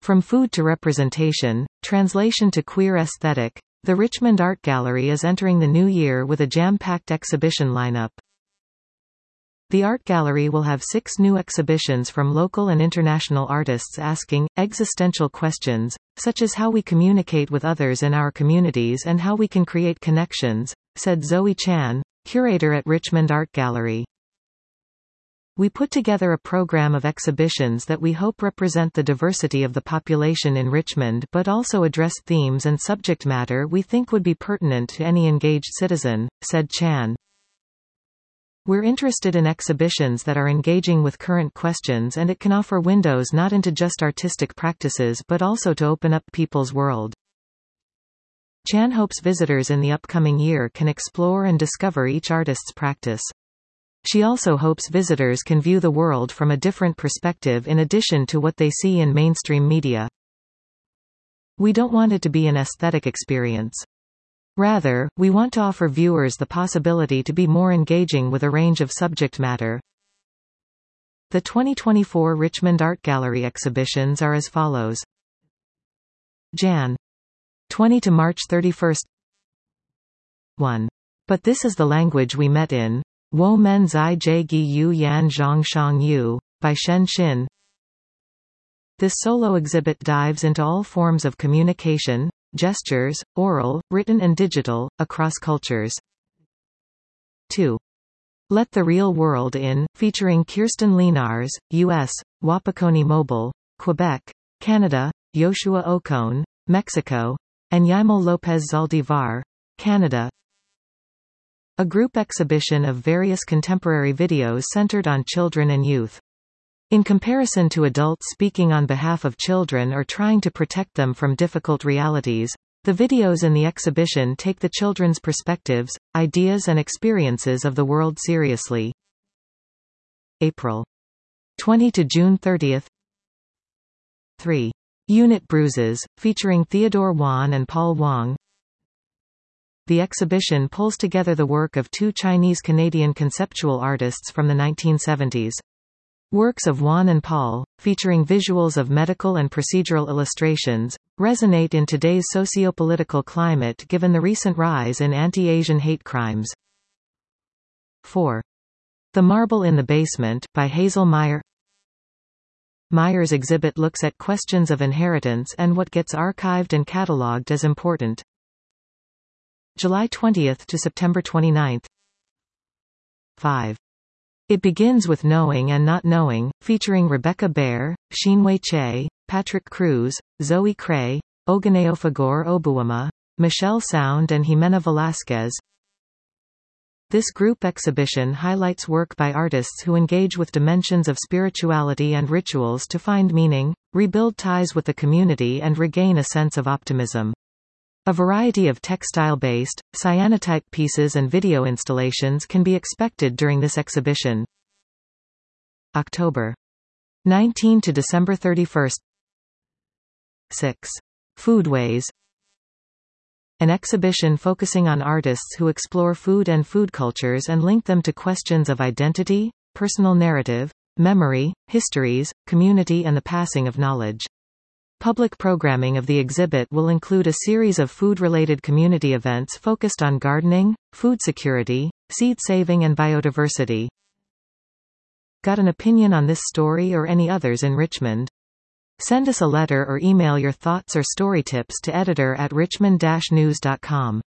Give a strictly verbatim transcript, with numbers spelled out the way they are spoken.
From Food to Representation, Translation to Queer Aesthetic, the Richmond Art Gallery is entering the new year with a jam-packed exhibition lineup. The art gallery will have six new exhibitions from local and international artists asking existential questions, such as how we communicate with others in our communities and how we can create connections, said Zoe Chan, curator at Richmond Art Gallery. We put together a program of exhibitions that we hope represent the diversity of the population in Richmond but also address themes and subject matter we think would be pertinent to any engaged citizen, said Chan. We're interested in exhibitions that are engaging with current questions, and it can offer windows not into just artistic practices but also to open up people's world. Chan hopes visitors in the upcoming year can explore and discover each artist's practice. She also hopes visitors can view the world from a different perspective in addition to what they see in mainstream media. We don't want it to be an aesthetic experience. Rather, we want to offer viewers the possibility to be more engaging with a range of subject matter. The twenty twenty-four Richmond Art Gallery exhibitions are as follows. January twentieth to March thirty-first. one. But This Is the Language We Met In. Wo Men Zai Jie Gi Yu Yan Zhang Shang Yu, by Shen Xin. This solo exhibit dives into all forms of communication, gestures, oral, written and digital, across cultures. two. Let the Real World In, featuring Kirsten Linares, U S, Wapakoni Mobile, Quebec, Canada, Yoshua Ocon, Mexico, and Yaimel Lopez Zaldivar, Canada. A group exhibition of various contemporary videos centered on children and youth. In comparison to adults speaking on behalf of children or trying to protect them from difficult realities, the videos in the exhibition take the children's perspectives, ideas and experiences of the world seriously. April twentieth to June thirtieth. three. Unit Bruises, featuring Theodore Wan and Paul Wong. The exhibition pulls together the work of two Chinese-Canadian conceptual artists from the nineteen seventies. Works of Wan and Paul, featuring visuals of medical and procedural illustrations, resonate in today's socio-political climate given the recent rise in anti-Asian hate crimes. four. The Marble in the Basement, by Hazel Meyer. Meyer's exhibit looks at questions of inheritance and what gets archived and catalogued as important. July twentieth to September twenty-ninth. five. It Begins with Knowing and Not Knowing, featuring Rebecca Bear, Xinwei Che, Patrick Cruz, Zoe Cray, Oganeofagor Obuama, Michelle Sound and Jimena Velasquez. This group exhibition highlights work by artists who engage with dimensions of spirituality and rituals to find meaning, rebuild ties with the community and regain a sense of optimism. A variety of textile-based, cyanotype pieces and video installations can be expected during this exhibition. October nineteenth to December thirty-first. six. Foodways. An exhibition focusing on artists who explore food and food cultures and link them to questions of identity, personal narrative, memory, histories, community and the passing of knowledge. Public programming of the exhibit will include a series of food-related community events focused on gardening, food security, seed saving and biodiversity. Got an opinion on this story or any others in Richmond? Send us a letter or email your thoughts or story tips to editor at richmond dash news dot com.